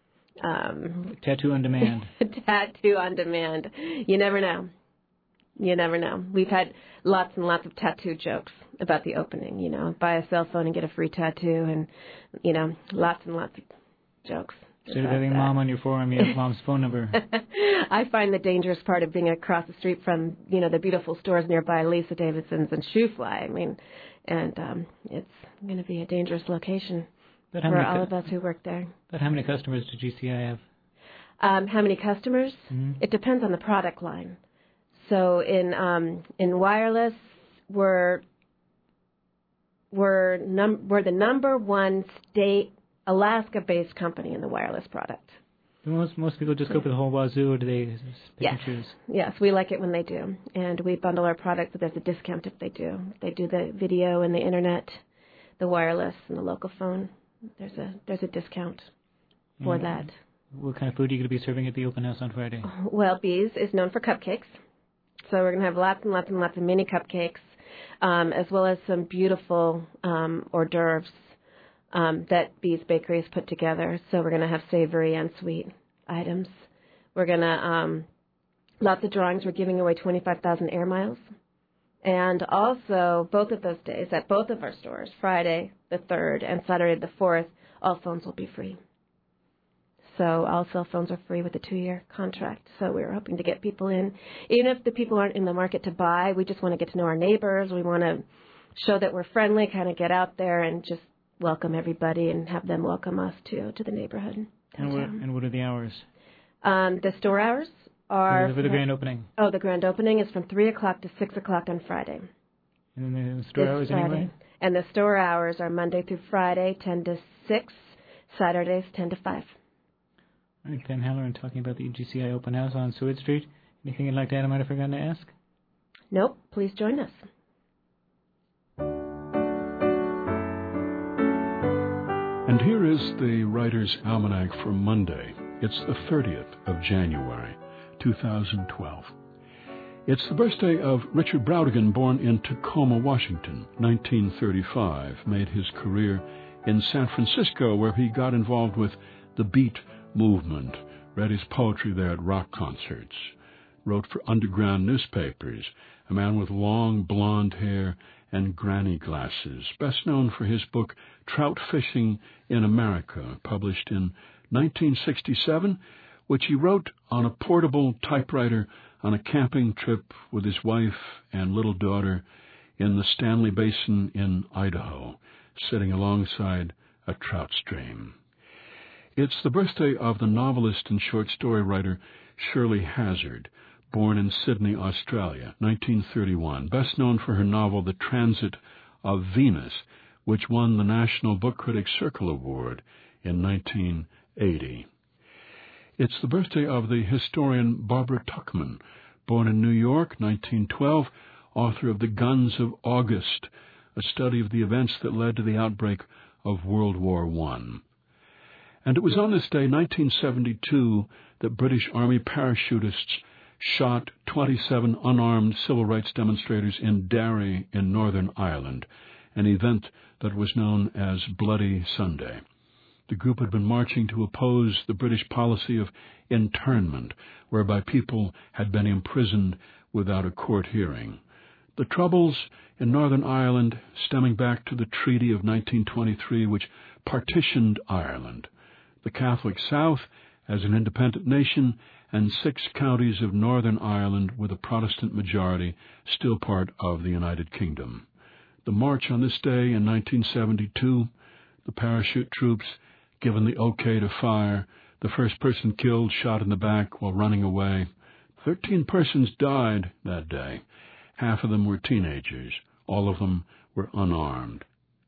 Um, tattoo on demand. Tattoo on demand. You never know. You never know. We've had lots and lots of tattoo jokes about the opening, you know, buy a cell phone and get a free tattoo, and, you know, lots and lots of jokes. Instead of having mom on your forearm, you have mom's phone number. I find the dangerous part of being across the street from, you know, the beautiful stores nearby, Lisa Davidson's and Shoe Fly. I mean, and um, it's going to be a dangerous location but for all cu- of us who work there. But how many customers does G C I have? Um, how many customers? Mm-hmm. It depends on the product line. So in um, in wireless, we're we're num- we're the number one state Alaska-based company in the wireless product. Most most people just go for the whole wazoo, or do they pick yes. and choose? Yes, we like it when they do. And we bundle our products, but there's a discount if they do. They do the video and the internet, the wireless and the local phone. There's a there's a discount for Mm. that. What kind of food are you going to be serving at the open house on Friday? Well, Bees is known for cupcakes. So we're going to have lots and lots and lots of mini cupcakes, um, as well as some beautiful um, hors d'oeuvres Um, that Bees Bakery has put together. So we're going to have savory and sweet items. We're going to, um, lots of drawings. We're giving away twenty-five thousand air miles. And also, both of those days, at both of our stores, Friday the third and Saturday the fourth, all phones will be free. So all cell phones are free with a two-year contract. So we're hoping to get people in. Even if the people aren't in the market to buy, we just want to get to know our neighbors. We want to show that we're friendly, kind of get out there and just welcome everybody and have them welcome us to to the neighborhood And what, downtown. and what are the hours? Um, the store hours are For the, for the grand opening. Oh, the grand opening is from three o'clock to six o'clock on Friday. And then the store This hours Friday. anyway? And the store hours are Monday through Friday, ten to six, Saturdays, ten to five. All right, Pam Halloran talking about the G C I open house on Seward Street. Anything you'd like to add I might have forgotten to ask? Nope, please join us. And here is the Writer's Almanac for Monday. It's the thirtieth of January, two thousand twelve. It's the birthday of Richard Brautigan, born in Tacoma, Washington, nineteen thirty-five. Made his career in San Francisco, where he got involved with the Beat movement, read his poetry there at rock concerts, wrote for underground newspapers, a man with long blonde hair and granny glasses, best known for his book Trout Fishing in America, published in nineteen sixty-seven, which he wrote on a portable typewriter on a camping trip with his wife and little daughter in the Stanley Basin in Idaho, sitting alongside a trout stream. It's the birthday of the novelist and short story writer Shirley Hazzard, born in Sydney, Australia, nineteen thirty-one, best known for her novel The Transit of Venus, which won the National Book Critics Circle Award in nineteen eighty. It's the birthday of the historian Barbara Tuchman, born in New York, nineteen twelve, author of The Guns of August, a study of the events that led to the outbreak of World War One. And it was on this day, nineteen seventy-two, that British Army parachutists shot twenty-seven unarmed civil rights demonstrators in Derry in Northern Ireland, an event that was known as Bloody Sunday. The group had been marching to oppose the British policy of internment, whereby people had been imprisoned without a court hearing. The troubles in Northern Ireland stemming back to the Treaty of nineteen twenty-three, which partitioned Ireland. The Catholic South as an independent nation, and six counties of Northern Ireland with a Protestant majority still part of the United Kingdom. The march on this day in nineteen seventy-two, the parachute troops given the okay to fire, the first person killed shot in the back while running away. Thirteen persons died that day. Half of them were teenagers. All of them were unarmed.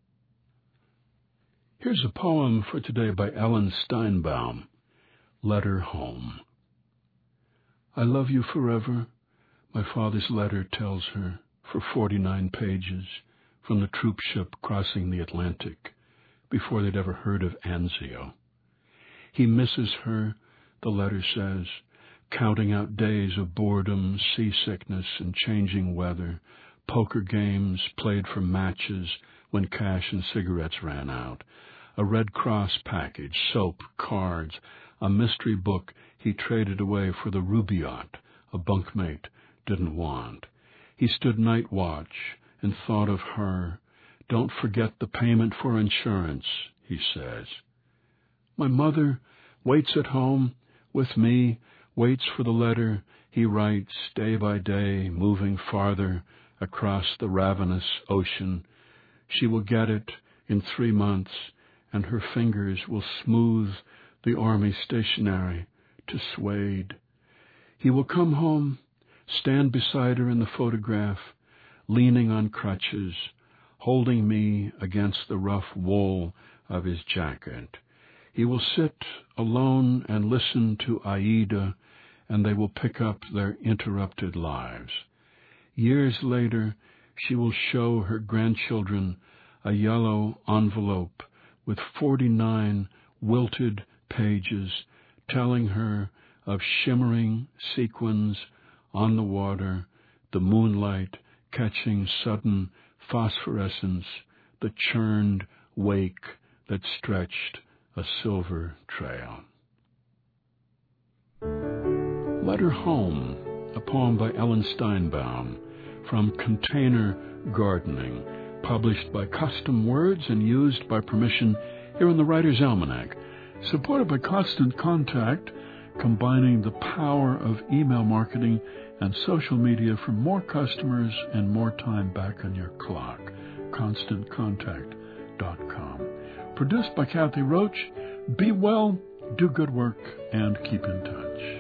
Here's a poem for today by Ellen Steinbaum, Letter Home. I love you forever, my father's letter tells her, for forty-nine pages, from the troop ship crossing the Atlantic, before they'd ever heard of Anzio. He misses her, the letter says, counting out days of boredom, seasickness, and changing weather, poker games played for matches when cash and cigarettes ran out, a Red Cross package, soap, cards, a mystery book he traded away for the Rubaiyat a bunkmate didn't want. He stood night watch and thought of her. Don't forget the payment for insurance, he says. My mother waits at home with me, waits for the letter he writes day by day, moving farther across the ravenous ocean. She will get it in three months, and her fingers will smooth the army stationery to suede. He will come home, stand beside her in the photograph, leaning on crutches, holding me against the rough wool of his jacket. He will sit alone and listen to Aida, and they will pick up their interrupted lives. Years later, she will show her grandchildren a yellow envelope with forty-nine wilted pages telling her of shimmering sequins on the water, the moonlight catching sudden phosphorescence, the churned wake that stretched a silver trail. Letter Home, a poem by Ellen Steinbaum, from Container Gardening, published by Custom Words and used by permission here in the Writer's Almanac, supported by Constant Contact, combining the power of email marketing and social media for more customers and more time back on your clock. constant contact dot com. Produced by Kathy Roach. Be well, do good work, and keep in touch.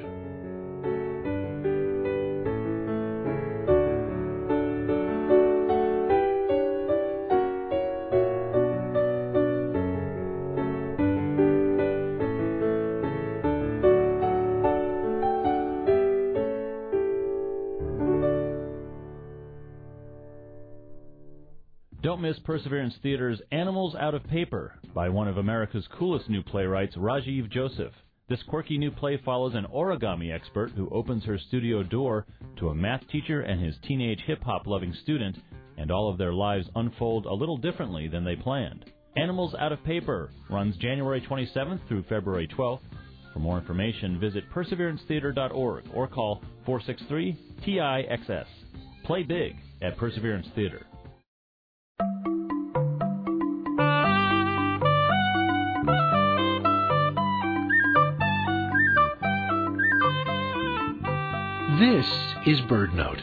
Don't miss Perseverance Theater's Animals Out of Paper by one of America's coolest new playwrights, Rajiv Joseph. This quirky new play follows an origami expert who opens her studio door to a math teacher and his teenage hip-hop loving student, and all of their lives unfold a little differently than they planned. Animals Out of Paper runs January twenty-seventh through February twelfth. For more information, visit perseverance theater dot org or call four six three T I X S. Play big at Perseverance Theater. This is BirdNote.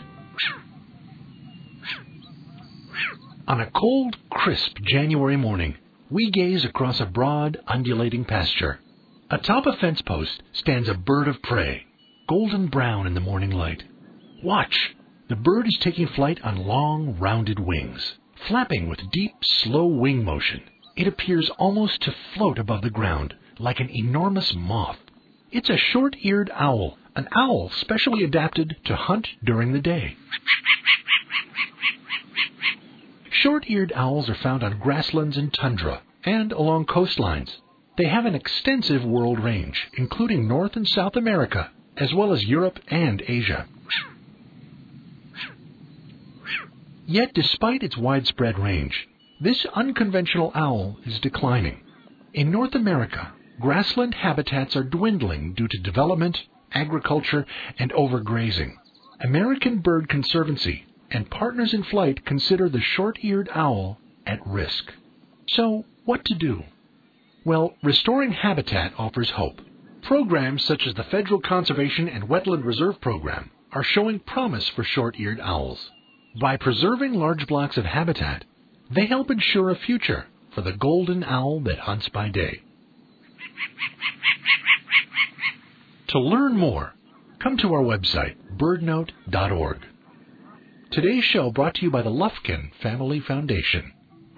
On a cold, crisp January morning, we gaze across a broad, undulating pasture. Atop a fence post stands a bird of prey, golden brown in the morning light. Watch! The bird is taking flight on long, rounded wings. Flapping with deep, slow wing motion, it appears almost to float above the ground, like an enormous moth. It's a short-eared owl, an owl specially adapted to hunt during the day. Short-eared owls are found on grasslands and tundra, and along coastlines. They have an extensive world range, including North and South America, as well as Europe and Asia. Yet, despite its widespread range, this unconventional owl is declining. In North America, grassland habitats are dwindling due to development, agriculture, and overgrazing. American Bird Conservancy and Partners in Flight consider the short-eared owl at risk. So, what to do? Well, restoring habitat offers hope. Programs such as the Federal Conservation and Wetland Reserve Program are showing promise for short-eared owls. By preserving large blocks of habitat, they help ensure a future for the golden owl that hunts by day. To learn more, come to our website, bird note dot org. Today's show brought to you by the Lufkin Family Foundation.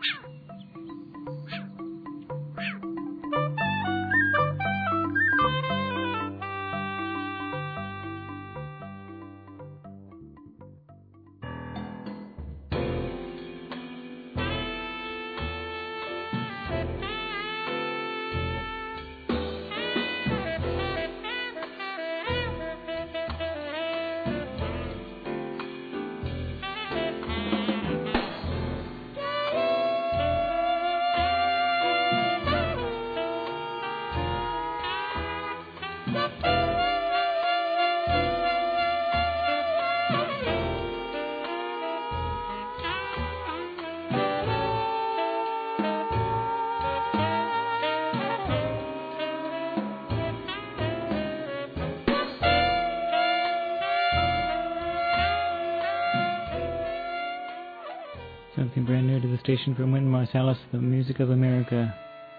Something brand new to the station from Wynton Marsalis, the music of America.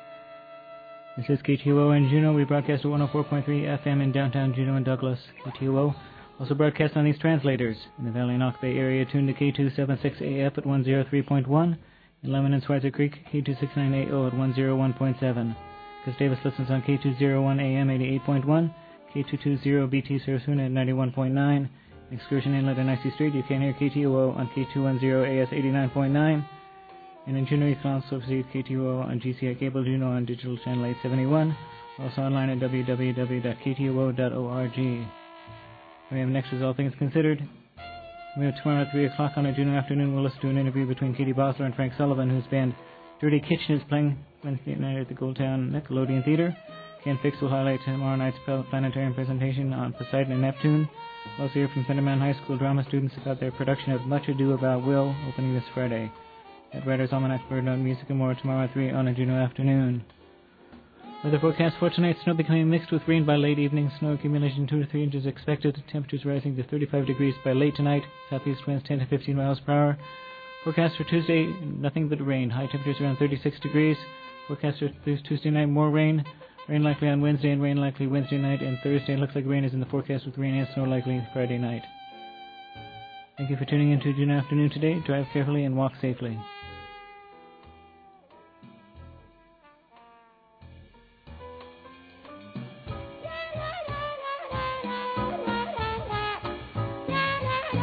This is K T O O in Juneau. We broadcast at one oh four point three F M in downtown Juneau and Douglas. K T O O also broadcast on these translators. In the Valley and Knock Bay area, tuned to K two seventy-six A F at one oh three point one. In Lemon and Schweitzer Creek, K two sixty-nine A O at one oh one point seven. Gustavus listens on K two oh one A M eighty-eight point one. K two twenty B T Sarasuna at ninety-one point nine. Excursion Inlet and Icy Street, you can hear K T O O on K two ten A S eighty-nine point nine. And in Juneau, you can also see K T O O on G C I Cable Juneau on Digital Channel eight seventy-one. Also online at w w w dot k t o o dot org. We have next is All Things Considered. We have tomorrow at three o'clock on a Juneau afternoon. We'll listen to an interview between Katie Bosler and Frank Sullivan, whose band Dirty Kitchen is playing Wednesday night at the Goldtown Nickelodeon Theater. Ken Fix will highlight tomorrow night's planetarium presentation on Poseidon and Neptune. We'll also hear from Thunderman High School drama students about their production of Much Ado About Will, opening this Friday. At Writer's Almanac, Bird Note, Music and more tomorrow at three on a Juneau afternoon. Weather forecast for tonight, snow becoming mixed with rain by late evening. Snow accumulation two to three inches expected. Temperatures rising to thirty-five degrees by late tonight. Southeast winds ten to fifteen miles per hour. Forecast for Tuesday, nothing but rain. High temperatures around thirty-six degrees. Forecast for this Tuesday night, more rain. Rain likely on Wednesday and rain likely Wednesday night, and Thursday looks like rain is in the forecast with rain and snow likely Friday night. Thank you for tuning in to Juneau Afternoon today. Drive carefully and walk safely.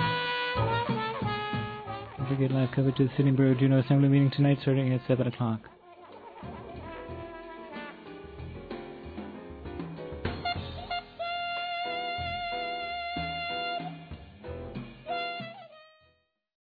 Don't forget live coverage of the Sitting Borough Juneau Assembly meeting tonight starting at seven o'clock.